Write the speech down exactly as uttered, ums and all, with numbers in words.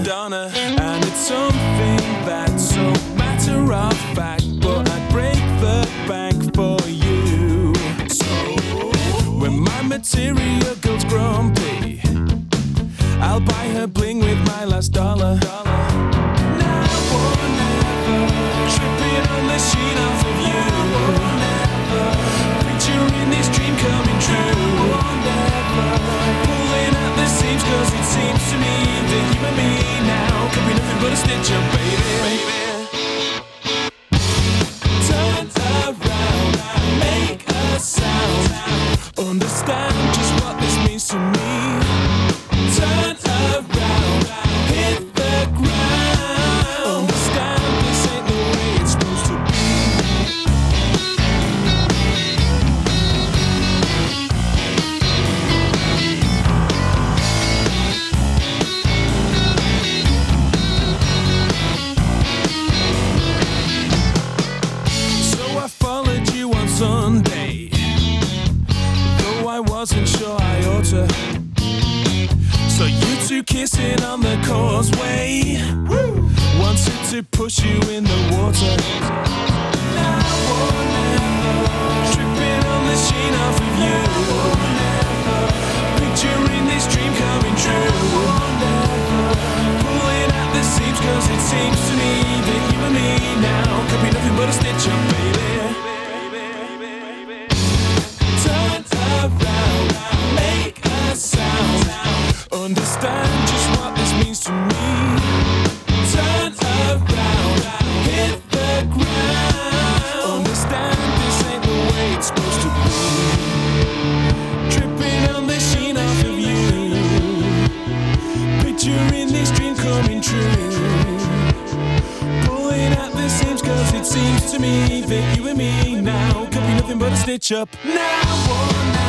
Madonna. And it's something that's so matter of fact, but I'd break the bank for you. So when my material girl's grumpy, I'll buy her bling with my last dollar. Now or never, tripping on the sheen off of you. Now or never, picturing this dream coming true. Now or never, pulling at the seams, cause it seems to me that you and me now could be nothing but a stitch up, baby, baby. Turn around, make a sound, understand just what this means to me. Turn around, hit the ground, understand this ain't the way it's supposed to be. So I followed you on Sunday, though I wasn't sure I ought to. So you two kissing on the causeway, woo, wanted to push you in the water. Now or never, tripping on the sheen off of you. Now or never, picturing this dream coming true. Now or never, pulling at the seams, cause it seems to me that you and me now could be nothing but a stitch up, baby. Turn around, make a sound, understand just what this means to me. Turn around, hit the ground, understand this ain't the way it's supposed to be. Tripping on the sheen off of you, picturing this dream coming true. Pulling at the seams, cause it seems to me that you and me now could be nothing but a stitch up. Now or never.